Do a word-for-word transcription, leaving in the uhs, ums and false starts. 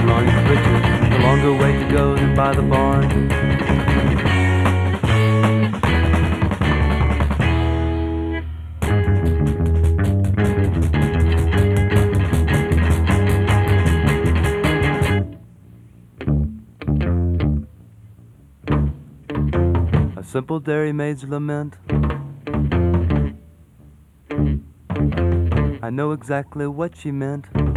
longing for riches, the longer way to go than by the barn. A simple dairymaid's lament. I know exactly what she meant.